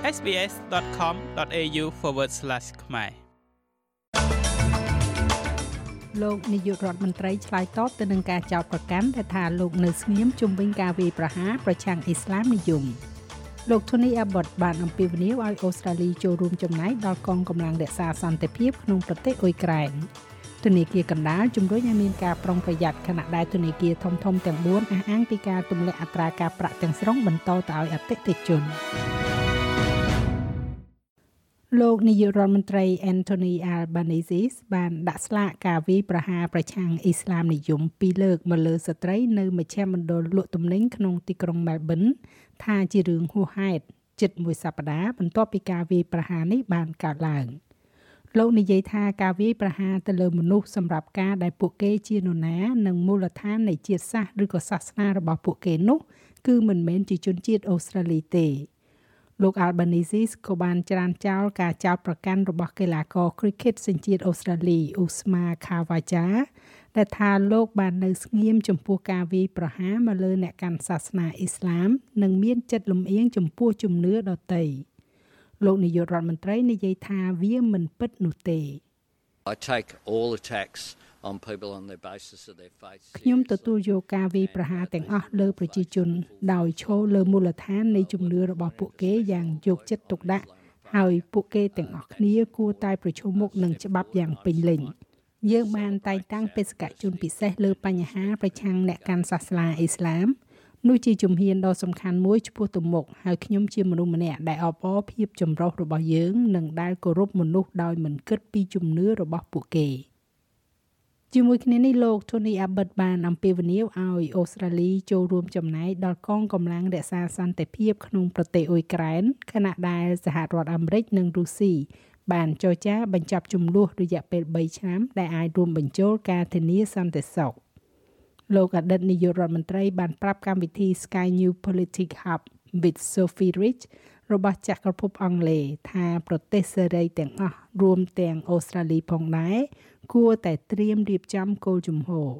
sbs.com.au/ ខ្មែរលោកនាយករដ្ឋមន្ត្រីឆ្លើយតបទៅនឹងការចោទប្រកាន់ថាលោកនៅស្ងៀមជុំវិញការវាយប្រហារប្រឆាំងអ៊ីស្លាមនិយមលោក Tony Abbott បានអំពាវនាវឲ្យអូស្ត្រាលីចូលរួមចំណែកដល់កងកម្លាំងរក្សាសន្តិភាពក្នុងប្រទេសអ៊ុយក្រែនធនាគារកណ្ដាលជំរុញឲ្យមានការប្រុងប្រយ័ត្នខណៈដែលធនាគារធំៗទាំង4អះអាងពីការទម្លាក់អត្រាការប្រាក់ទាំងស្រុងបន្តទៅឲ្យអតិថិជនលោកនាយករដ្ឋមន្ត្រី Anthony Albanese បានដាក់ស្លាកការវាយប្រហារប្រឆាំងអ៊ីស្លាមនិយម2លើកមកលើស្ត្រីនៅមជ្ឈមណ្ឌលលក់ទំនិញក្នុងទីក្រុង Melbourne ថាជារឿងហួសហេតុជិតមួយសប្តាហ៍បន្ទាប់ពីការវាយប្រហារនេះបានកើតឡើងលោកនិយាយថាការវាយប្រហារទៅលើមនុស្សសម្រាប់ការដែលពួកគេជានរណានិងមូលដ្ឋាននៃជាតិសាសន៍ឬក៏សាសនារបស់ពួកគេនោះគឺមិនមែនជាជនជាតិអូស្ត្រាលីទេលោក Albanese ក៏បានច្រានចោលការចោទប្រកាន់របស់កីឡាករ cricket សញ្ជាតិអូស្ត្រាលី Usman Khawaja ដែលថាលោកបាននៅស្ងៀមចំពោះការវាយប្រហារមកលើអ្នកកាន់សាសនាអ៊ីស្លាមនិងមានចិត្តលំអៀងចំពោះជំនឿដទៃលោកនាយករដ្ឋមន្ត្រីនិយាយថាវាមិនពិតនោះទេ I take all attacks on people on their basis of their faith ខ្ញុំទទួលយកការវាយប្រហារទាំងអស់លើប្រជាជនដោយឈរលើមូលដ្ឋាននៃជំនឿរបស់ពួកគេយ៉ាងយកចិត្តទុកដាក់ហើយពួកគេទាំងអស់គ្នាគួរតែប្រឈមមុខនឹងច្បាប់យ៉ាងពេញលេញយើងបានតែងតាំងបេសកជនពិសេសលើបញ្ហាប្រឆាំងអ្នកកាន់សាសនាអ៊ីស្លាមនោះជាជំហានដ៏សំខាន់មួយឆ្ពោះទៅមុខហើយខ្ញុំជាមនុស្សម្នាក់ដែលអបអរភាពចម្រុះរបស់យើងនិងដែលគោរពមនុស្សដោយមិនគិតពីជំនឿរបស់ពួកគេជាមួយគ្នានេះលោក Tony Abbott បានអំពាវនាវឲ្យអូស្ត្រាលីចូលរួមចំណែកដល់កងកម្លាំងរក្សាសន្តិភាពក្នុងប្រទេសអ៊ុយក្រែនខណៈដែលសហរដ្ឋអាមេរិកនិងរុស្ស៊ីបានចរចាបញ្ចប់ជម្លោះរយៈពេល3ឆ្នាំដែលអាចរួមបញ្ចូលការធានាសន្តិសុខលោកអតីតនាយករដ្ឋមន្ត្រីបានប្រាប់កម្មវិធី Sky News Politics Hub with Sophie Rich របស់ចក្រភពអង់គ្លេសថាប្រទេសសេរីទាំងអស់រួមទាំងអូស្ត្រាលីផងដែរគួរតែត្រៀមរៀបចំគោលជំហរ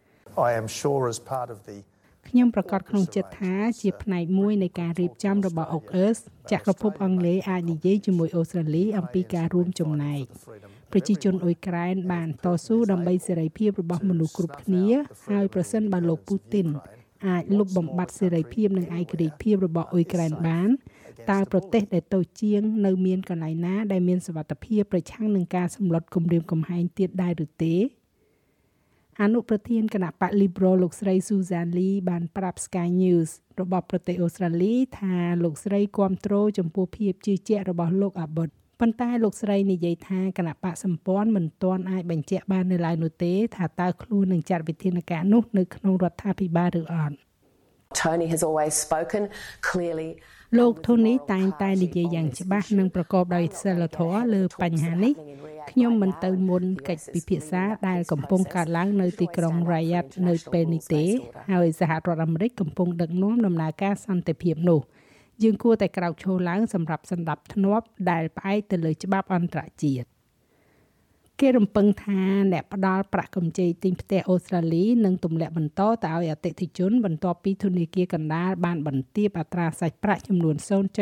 I am sure as part of the ខ្ញុំប្រកាសក្នុងចិត្តថាជាផ្នែកមួយនៃការរៀបចំរបស់ AUKUS ចក្រភពអង់គ្លេសអាចនិយាយជាមួយអូស្ត្រាលីអំពីការរួមចំណែកប្រជាជនអ៊ុយក្រែនបានតស៊ូដើម្បីសេរីភាពរបស់មនុស្សគ្រប់គ្នាហើយប្រសិនបើលោកពូទីនអាចលុបបំបាត់សេរីភាពនិងឯករាជ្យភាពរបស់អ៊ុយក្រែនបានតើប្រទេសដែលតូចជាងនៅមានកន្លែងណាដែលមានសុវត្ថិភាពប្រឆាំងនឹងការសម្លុតគំរាមកំហែងទៀតដែរឬទេអនុប្រធានគណៈបក Liberal លោកស្រី Susan Lee បានប្រាប់ Sky News របស់ប្រទេសអូស្ត្រាលីថាលោកស្រីគាំទ្រចំពោះភាពជឿជាក់របស់លោក Abbott ប៉ុន្តែលោកស្រីនិយាយថាគណៈបកសម្ព័ន្ធមិនទាន់អាចបញ្ជាក់បាននៅឡើយនោះទេថាតើខ្លួននឹងចាត់វិធានការនោះនៅក្នុងរដ្ឋាភិបាលឬអត់ Tony has always spoken clearly លោក Tony តែងតែនិយាយយ៉ាងច្បាស់និងប្រកបដោយសីលធម៌លើបញ្ហានេះខ្ញុំមិនទៅមុនកិច្ចពិភាក្សាដែលកំពុងកើតឡើងនៅទីក្រុង Riyadh នៅពេលនេះទេហើយសហរដ្ឋអាមេរិកកំពុងដឹកនាំដំណើរការសន្តិភាពនោះយើងគួរតែក្រោកឈរឡើងសម្រាប់សន្តិភាពដែលផ្អែកទៅលើច្បាប់អន្តរជាតិគេរំពឹងថាអ្នកផ្ដល់ប្រាក់កម្ចីទិញផ្ទះអូស្ត្រាលីនឹងទម្លាក់បន្តទៅឲ្យអតិថិជនបន្ទាប់ពីធនាគារកណ្ដាលបានបន្ទាបអត្រាសាច់ប្រាក់ចំនួន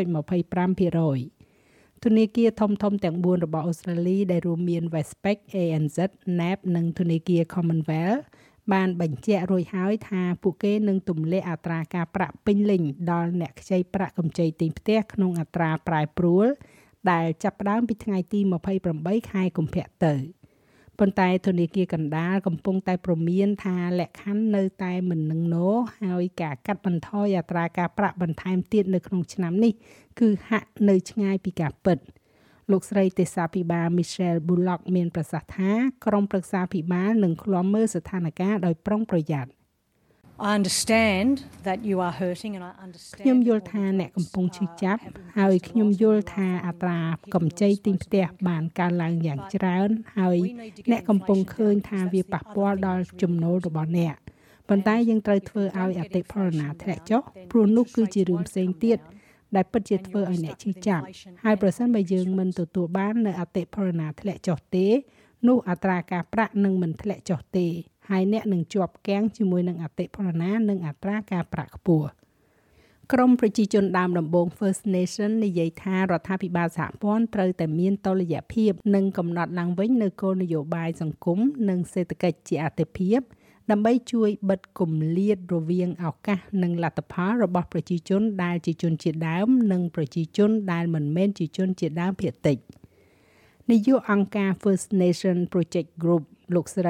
0.25% ធនាគារធំៗទាំង4របស់អូស្ត្រាលីដែលរួមមាន Westpac, ANZ, NAB និងធនាគារ Commonwealth បានបញ្ជាក់រួចហើយថាពួកគេនឹងទម្លាក់អត្រាការប្រាក់ពេញលេញដល់អ្នកខ្ចីប្រាក់កម្ចីទិញផ្ទះក្នុងអត្រាប្រែប្រួលដែលចាប់ផ្ដើមពីថ្ងៃទី28ខែកុម្ភៈទៅប៉ុន្តែធនាគារកណ្ដាលកំពុងតែព្រមានថាលក្ខខណ្ឌនៅតែមិននឹងណូហើយការកាត់បន្ថយអត្រាការប្រាក់បន្ថែមទៀតនៅក្នុងឆ្នាំនេះគឺហាក់នៅឆ្ងាយពីការពិតលោកស្រីទេសាភិបាល Michelle Bullock មានប្រសាសន៍ថាក្រុមប្រឹក្សាភិបាលនឹងឃ្លាំមើលស្ថានភាពដោយប្រុងប្រយ័ត្ន I understand that you are hurting and I understand ខ្ញុំយល់ថាអ្នកកំពុងឈឺចាប់ហើយខ្ញុំយល់ថាអត្រាកម្ចីទិញផ្ទះបានកើនឡើងយ៉ាងច្រើនហើយអ្នកកំពុងឃើញថាវាប៉ះពាល់ដល់ចំណូលរបស់អ្នកប៉ុន្តែយើងត្រូវធ្វើឲ្យអតិផរណាធ្លាក់ចុះព្រោះនោះគឺជារឿងផ្សេងទៀតដែលពិតជាធ្វើឲ្យអ្នកឈឺចាប់ហើយប្រសិនបើយើងមិនទទួលបាននៅអតិផរណាធ្លាក់ចុះទេនោះអត្រាការប្រាក់នឹងមិនធ្លាក់ចុះទេហើយអ្នកនឹងជាប់គាំងជាមួយនឹងអតិផរណានិងអត្រាការប្រាក់ខ្ពស់ក្រមប្រជាជនដើមដំបូង First Nation និយាយថារដ្ឋាភិបាលសហព័ន្ធត្រូវតែមានតុល្យភាពនិងកំណត់ឡើងវិញនូវគោលនយោបាយសង្គមនិងសេដ្ឋកិច្ចជាអាទិភាពដើម្បីជួយបិទគម្លាតរវាងឱកាសនិងលទ្ធផលរបស់ប្រជាជនដែលជាជនជាតិដើមនិងប្រជាជនដែលមិនមែនជាជនជាតិដើមភាគតិចនាយកអង្គការ First Nation Project Group លោកស្រី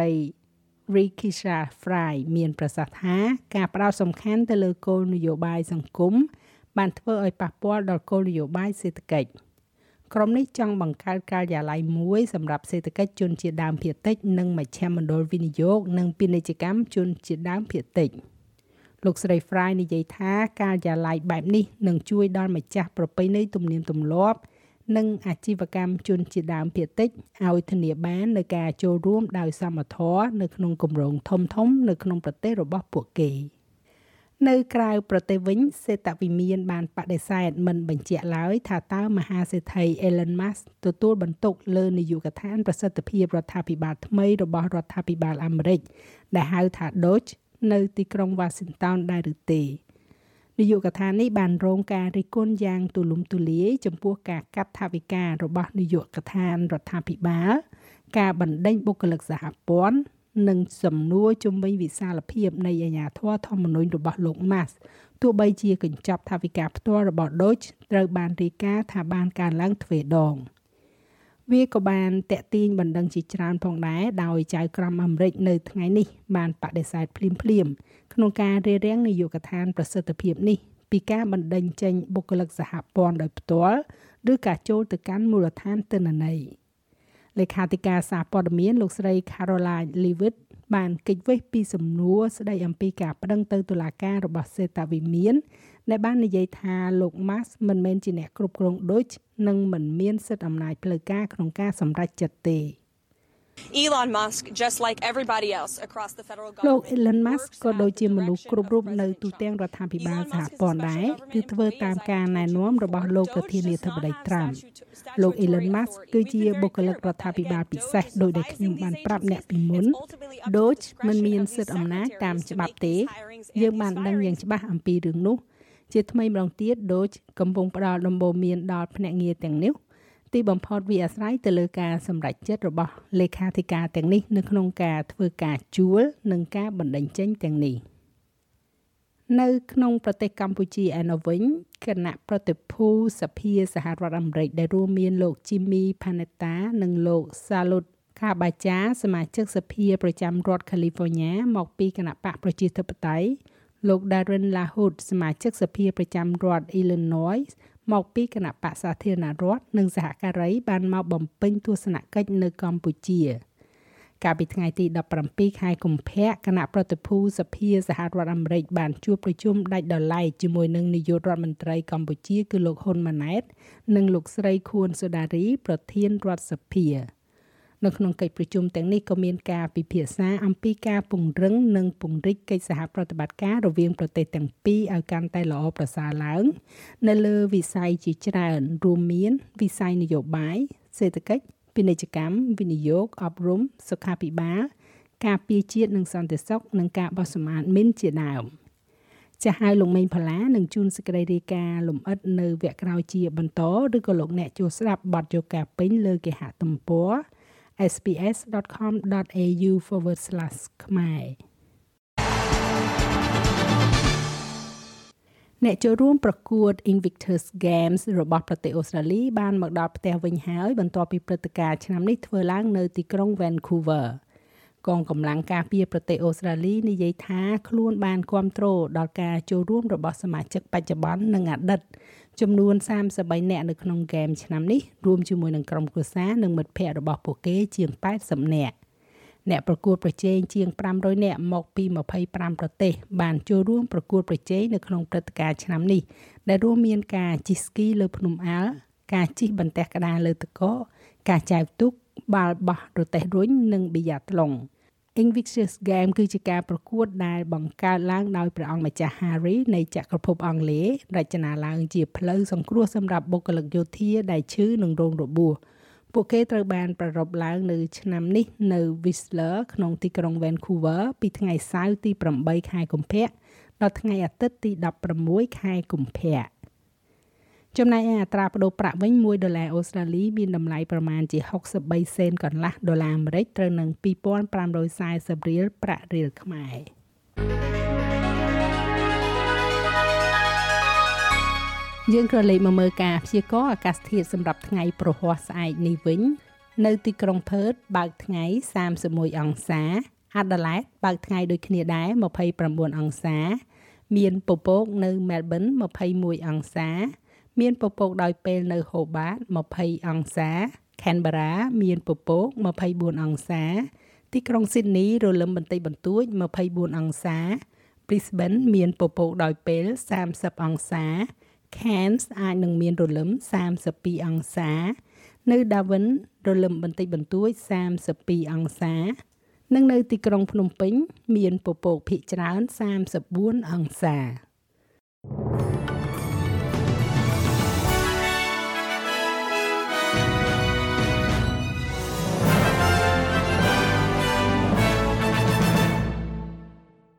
Rikisha Fry មានប្រសាសន៍ថាការផ្ដោតសំខាន់ទៅលើគោលនយោបាយសង្គមបានធ្វើឲ្យប៉ះពាល់ដល់គោលនយោបាយសេដ្ឋកិច្ចក្រុមនេះចង់បង្កើតការិយាល័យមួយសម្រាប់សេដ្ឋកិច្ចជនជាតិដើមភាគតិចនិងមជ្ឈមណ្ឌលវិនិយោគនិងពាណិជ្ជកម្មជនជាតិដើមភាគតិចលោកស្រី Fry និយាយថាការិយាល័យបែបនេះនឹងជួយដល់ម្ចាស់ប្រពៃណីទំនៀមទម្លាប់និងអាជីវកម្មជនជាតិដើមភាគតិចឲ្យធានាបាននូវការចូលរួមដោយសមធម៌នៅក្នុងគម្រោងធំៗនៅក្នុងប្រទេសរបស់ពួកគេនៅក្រៅប្រទេសវិញសេតវិមានបានបដិសេធមិនបញ្ជាក់ឡើយថាតើមហាសេដ្ឋី Elon Musk ទទួលបន្ទុកលើនាយកដ្ឋានប្រសិទ្ធភាពរដ្ឋាភិបាលថ្មីរបស់រដ្ឋាភិបាលអាមេរិកដែលហៅថា Doge នៅទីក្រុង Washington ដែរឬទេនាយកដ្ឋាននេះបានរងការរិះគន់យ៉ាងទូលំទូលាយចំពោះការកាត់ថវិការបស់នាយកដ្ឋានរដ្ឋាភិបាលការបណ្ដេញបុគ្គលិកសហព័ន្ធនិងសំណួរជំវិញវិសាលភាពនៃអាជ្ញាធរធម្មនុញ្ញរបស់លោក Musk ទោះបីជាកញ្ចប់ថវិកាផ្ទាល់របស់ Doge ត្រូវបានរាយការណ៍ថាបានកើនឡើងទ្វេដងវាក៏បានតាក់ទាញបណ្ដឹងជាច្រើនផងដែរដោយចៅក្រមអាមេរិកនៅថ្ងៃនេះបានបដិសេធភ្លាមៗក្នុងការរារាំងនាយកដ្ឋានប្រសិទ្ធភាពនេះពីការបណ្ដេញចេញបុគ្គលិកសហព័ន្ធដោយផ្ទាល់ឬការចូលទៅកាន់មូលដ្ឋានទិន្នន័យលេខាធិការសារព័ត៌មានលោកស្រី Caroline Leavitt បានគេចវេះពីសំណួរស្ដីអំពីការប្តឹងទៅតុលាការរបស់សេតវិមានដែលបាននិយាយថាលោក Musk មិនមែនជាអ្នកគ្រប់គ្រងដូចនិងមិនមានសិទ្ធិអំណាចផ្លូវការក្នុងការសម្រេចចិត្តទេ Elon Musk, just like everybody else across the federal government, លោក Elon Musk ក៏ដូចជាមនុស្សគ្រប់រូបនៅទូទាំងរដ្ឋាភិបាលសហព័ន្ធដែរគឺធ្វើតាមការណែនាំរបស់លោកប្រធានាធិបតី Trump លោក Elon Musk គឺជាបុគ្គលិករដ្ឋាភិបាលពិសេសដោយដែលខ្ញុំបានប្រាប់អ្នកពីមុនដូចមិនមានសិទ្ធិអំណាចតាមច្បាប់ទេយើងបានដឹងយ៉ាងច្បាស់អំពីរឿងនោះជាថ្មីម្ដងទៀតដូចកំពុងផ្ដល់ដំបូន្មានដល់ភ្នាក់ងារទាំងនេះទីបំផុតវាអាស្រ័យទៅលើការសម្រេចចិត្តរបស់លេខាធិការទាំងនេះនៅក្នុងការធ្វើការជួលនិងការបណ្ដេញចេញទាំងនេះនៅក្នុងប្រទេសកម្ពុជាឯណោះវិញគណៈប្រតិភូសភាសហរដ្ឋអាមេរិកដែលរួមមានលោក Jimmy Panetta និងលោក Salud Kabaja សមាជិកសភាប្រចាំរដ្ឋ California មកពីគណៈបកប្រជាធិបតេយ្យលោក Darren LaHood សមាជិកសភាប្រចាំរដ្ឋ Illinois មកពីគណៈបក្សសាធារណរដ្ឋនិងសហការីបានមកបំពេញទស្សនកិច្ចនៅកម្ពុជាកាលពីថ្ងៃទី17ខែកុម្ភៈគណៈប្រតិភូសភាសហរដ្ឋអាមេរិកបានជួបប្រជុំដាច់ដោយឡែកជាមួយនឹងនាយករដ្ឋមន្ត្រីកម្ពុជាគឺលោកហ៊ុនម៉ាណែតនិងលោកស្រីខួនសូដារីប្រធានរដ្ឋសភានៅក្នុងកិច្ចប្រជុំទាំងនេះក៏មានការពិភាក្សាអំពីការពង្រឹងនិងពង្រីកកិច្ចសហប្រតិបត្តិការរវាងប្រទេសទាំងពីរឲ្យកាន់តែល្អប្រសើរឡើងនៅលើវិស័យជាច្រើនរួមមានវិស័យនយោបាយសេដ្ឋកិច្ចពាណិជ្ជកម្មវិនិយោគអប់រំសុខាភិបាលការពារជាតិនិងសន្តិសុខនិងការបោះសម្អាតមីនជាដើមចាស់ហើយលោកមេងផល្លានឹងជួនសេចក្តីរាយការណ៍លម្អិតនៅវគ្គក្រោយជាបន្តឬក៏លោកអ្នកចូលស្ដាប់បទយកការពេញលើគេហទំព័រsbs.com.au/khmer អ្នកចូលរួមប្រកួត Invictus Games របស់ប្រទេសអូស្ត្រាលីបានមកដល់ផ្ទះវិញហើយបន្ទាប់ពីព្រឹត្តិការណ៍ឆ្នាំនេះធ្វើឡើងនៅទីក្រុង Vancouver កងកម្លាំងការពារប្រទេសអូស្ត្រាលីនិយាយថាខ្លួនបានគាំទ្រដល់ការចូលរួមរបស់សមាជិកបច្ចុប្បន្ននិងអតីតចំនួន33នាក់នៅក្នុងហ្គេមឆ្នាំនេះរួមជាមួយនឹងក្រុមគ្រួសារនិងមិត្តភ័ក្តិរបស់ពួកគេជាង80នាក់អ្នកប្រកួតប្រជែងជាង500នាក់មកពី25ប្រទេសបានចូលរួមប្រកួតប្រជែងនៅក្នុងព្រឹត្តិការណ៍ឆ្នាំនេះដែលរួមមានការជិះស្គីលើភ្នំអាល់ការជិះបន្ទះក្តារលើទឹកកកការចែវទូកបាល់បោះរទេះរុញនិងប៊ីយ៉ាត្លុងInvictus Game គឺជាការប្រកួតដែលបង្កើតឡើងដោយព្រះអង្គម្ចាស់ Harry នៃចក្រភពអង់គ្លេសរចនាឡើងជាផ្លូវសង្គ្រោះសម្រាប់បុគ្គលិកយោធាដែលឈឺនិងរងរបួសពួកគេត្រូវបានប្រារព្ធឡើងនៅឆ្នាំនេះនៅ Whistler ក្នុងទីក្រុង Vancouver ពីថ្ងៃសៅរ៍ទី8ខែកុម្ភៈដល់ថ្ងៃអាទិត្យទី16ខែកុម្ភៈចំណែកឯអត្រាប្តូរប្រាក់វិញ$1អូស្ត្រាលីមានតម្លៃប្រមាណជា63សេនកន្លះដុល្លារអាមេរិកត្រូវនឹង$2,540រៀលប្រាក់រៀលខ្មែរយើងក៏លេខមកមើលការព្យាករណ៍អាកាសធាតុសម្រាប់ថ្ងៃព្រហស្បតិ៍ស្អែកនេះវិញនៅទីក្រុងផឺតបើកថ្ងៃ31អង្សាអាដាលេដបើកថ្ងៃដូចគ្នាដែរ29អង្សាមានពពកនៅមែលប៊ន21អង្សាមានពពកដោយពេលនៅហូបាត20អង្សាខេនបារ៉ាមានពពក24អង្សាទីក្រុងស៊ីដនីរលឹមបន្តិចបន្តួច24អង្សាព្រីស្បិនមានពពកដោយពេល30អង្សា Cairns អាចនឹងមានរលឹម32អង្សានៅ Darwin រលឹមបន្តិចបន្តួច32អង្សានិងនៅទីក្រុងភ្នំពេញមានពពកភាគច្រើន34អង្សា